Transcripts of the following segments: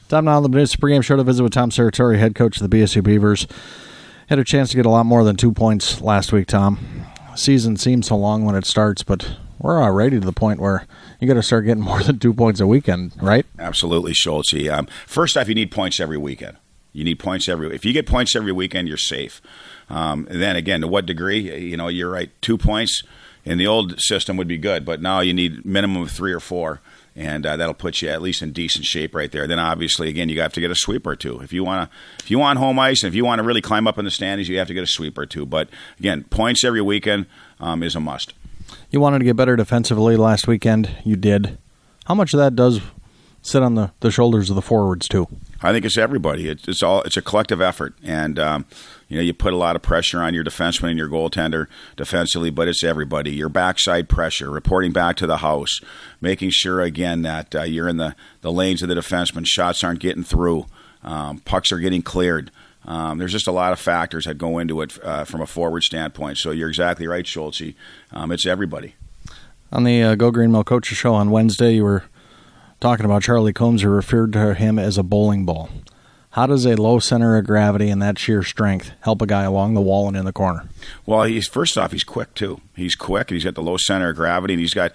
Time now on the Benicia pregame show to visit with Tom Serratore, head coach of the BSU Beavers. Had a chance to get a lot more than 2 points last week, Tom. Season seems so long when it starts, but we're already to the point where you got to start getting more than 2 points a weekend, right? Absolutely, Schultz. First off, you need points every weekend. If you get points every weekend, you're safe. And then again, to what degree? You're right. 2 points in the old system would be good, but now you need minimum of 3 or 4. And that'll put you at least in decent shape right there. Then obviously, again, you have to get a sweep or two. If you want home ice, and if you want to really climb up in the standings, you have to get a sweep or two. But again, points every weekend is a must. You wanted to get better defensively last weekend. You did. How much of that does sit on the shoulders of the forwards too? I think it's everybody. It's a collective effort, and you put a lot of pressure on your defenseman and your goaltender defensively, but it's everybody. Your backside pressure, reporting back to the house, making sure again that you're in the lanes of the defenseman. Shots aren't getting through, pucks are getting cleared. There's just a lot of factors that go into it from a forward standpoint. So you're exactly right, Schultz. It's everybody. On the Go Green Mill Coaches Show on Wednesday, you were talking about Charlie Combs, who referred to him as a bowling ball. How does a low center of gravity and that sheer strength help a guy along the wall and in the corner? Well, he's quick too. He's quick, and he's got the low center of gravity, and he's got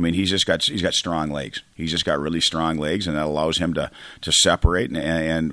strong legs. He's just got really strong legs, and that allows him to separate and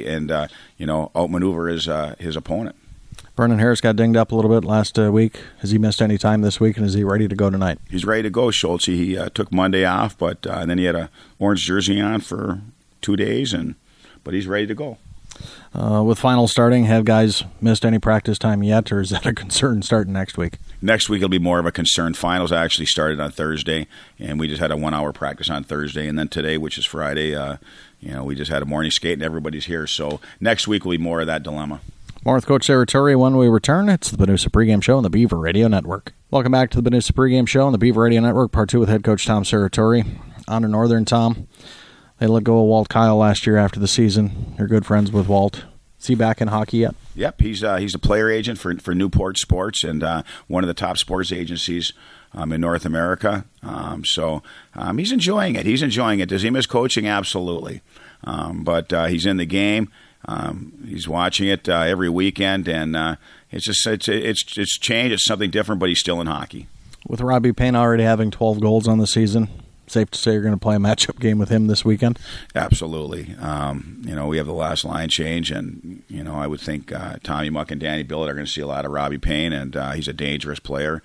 outmaneuver his opponent. Vernon Harris got dinged up a little bit last week. Has he missed any time this week, and is he ready to go tonight? He's ready to go, Schultz. He took Monday off, but then he had an orange jersey on for 2 days, but he's ready to go. With finals starting, have guys missed any practice time yet, or is that a concern starting next week? Next week will be more of a concern. Finals actually started on Thursday, and we just had a 1 hour practice on Thursday, and then today, which is Friday, we just had a morning skate, and everybody's here. So next week will be more of that dilemma. More with Coach Serratore when we return. It's the Benicia Pregame Show on the Beaver Radio Network. Welcome back to the Benicia Pregame Show on the Beaver Radio Network, Part 2 with head coach Tom Serratore. On to Northern, Tom. They let go of Walt Kyle last year after the season. You're good friends with Walt. Is he back in hockey yet? Yep, he's a player agent for Newport Sports and one of the top sports agencies in North America. So he's enjoying it. Does he miss coaching? Absolutely. But he's in the game. He's watching it every weekend, and it's changed. It's something different, but he's still in hockey. With Robbie Payne already having 12 goals on the season, safe to say you're going to play a matchup game with him this weekend? Absolutely. We have the last line change, and I would think Tommy Muck and Danny Billett are going to see a lot of Robbie Payne, and he's a dangerous player.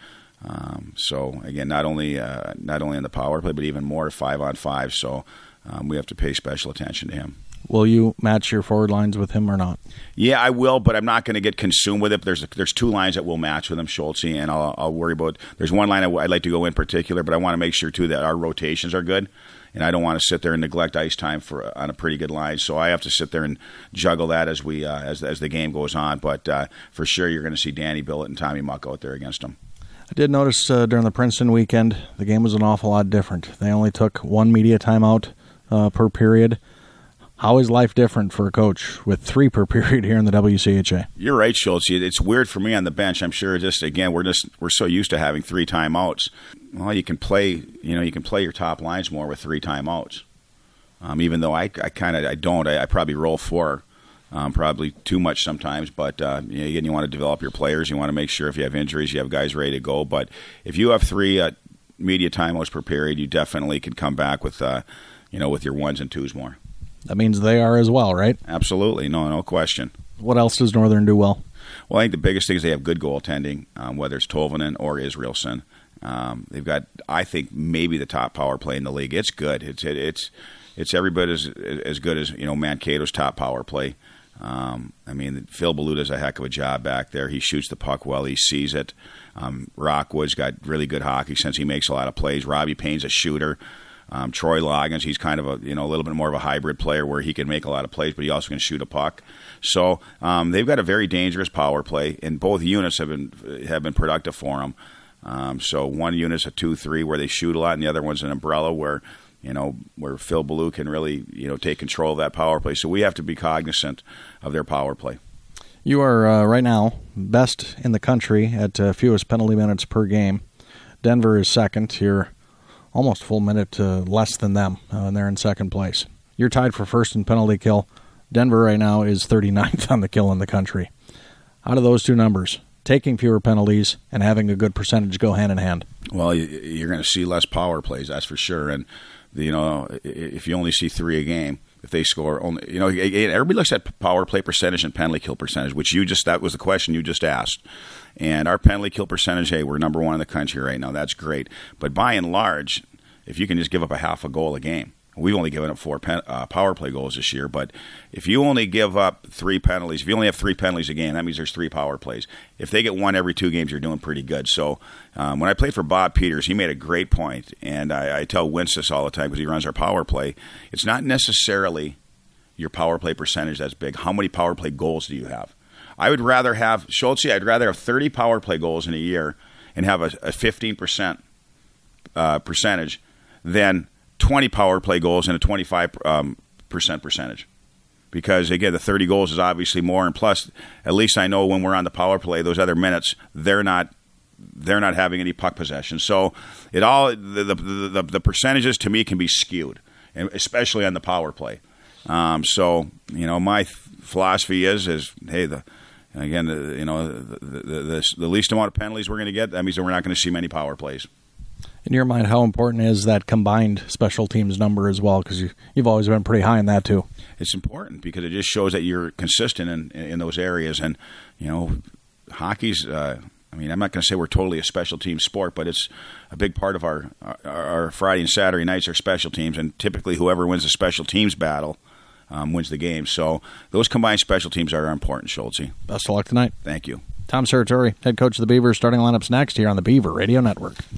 So again, not only in the power play, but even more 5-on-5. So we have to pay special attention to him. Will you match your forward lines with him or not? Yeah, I will, but I'm not going to get consumed with it. There's 2 lines that will match with him, Schultz, and I'll worry about. There's one line I'd like to go in particular, but I want to make sure too that our rotations are good, and I don't want to sit there and neglect ice time on a pretty good line. So I have to sit there and juggle that as we as the game goes on. But for sure, you're going to see Danny Billett and Tommy Muck out there against him. I did notice during the Princeton weekend, the game was an awful lot different. They only took 1 media timeout per period. How is life different for a coach with 3 per period here in the WCHA? You're right, Schultz. It's weird for me on the bench. I'm sure we're so used to having 3 timeouts. Well, you can play your top lines more with 3 timeouts. Even though I don't. I probably roll 4, probably too much sometimes. But again, you want to develop your players. You want to make sure if you have injuries, you have guys ready to go. But if you have 3 media timeouts per period, you definitely can come back with with your 1s and 2s more. That means they are as well, right? Absolutely. No question. What else does Northern do well? Well, I think the biggest thing is they have good goaltending, whether it's Tolvanen or Israelson. They've got, I think, maybe the top power play in the league. It's good. It's every bit as good as Mankato's top power play. Phil Ballou does a heck of a job back there. He shoots the puck well. He sees it. Rockwood's got really good hockey sense. He makes a lot of plays. Robbie Payne's a shooter. Troy Loggins, he's kind of a little bit more of a hybrid player where he can make a lot of plays, but he also can shoot a puck. So they've got a very dangerous power play, and both units have been productive for them. So one unit's a 2-3 where they shoot a lot, and the other one's an umbrella where Phil Ballou can really take control of that power play. So we have to be cognizant of their power play. You are right now best in the country at fewest penalty minutes per game. Denver is second. You're almost full minute less than them, and they're in second place. You're tied for first in penalty kill. Denver right now is 39th on the kill in the country. How do those two numbers, taking fewer penalties and having a good percentage, go hand in hand? Well, you're going to see less power plays, that's for sure. And if you only see 3 a game, if they score only, everybody looks at power play percentage and penalty kill percentage, which that was the question you just asked. And our penalty kill percentage, hey, we're number 1 in the country right now. That's great. But by and large, if you can just give up a half a goal a game, we've only given up 4 power play goals this year. But if you only give up 3 penalties, if you only have 3 penalties a game, that means there's 3 power plays. If they get 1 every 2 games, you're doing pretty good. So when I played for Bob Peters, he made a great point, and I tell Wentz this all the time because he runs our power play. It's not necessarily your power play percentage that's big. How many power play goals do you have? I would rather have, Schultze, I'd rather have 30 power play goals in a year and have a 15% percentage than 20 power play goals and a 25% percentage. Because, again, the 30 goals is obviously more, and plus, at least I know when we're on the power play, those other minutes, they're not having any puck possession. So the percentages to me can be skewed, and especially on the power play. My philosophy is hey, the least amount of penalties we're going to get, that means that we're not going to see many power plays. In your mind, how important is that combined special teams number as well? Because you've always been pretty high in that too. It's important because it just shows that you're consistent in those areas. And, hockey's, I'm not going to say we're totally a special team sport, but it's a big part of our Friday and Saturday nights are special teams. And typically whoever wins the special teams battle wins the game. So those combined special teams are important, Schultze. Best of luck tonight. Thank you. Tom Serratore, head coach of the Beavers. Starting lineups next here on the Beaver Radio Network.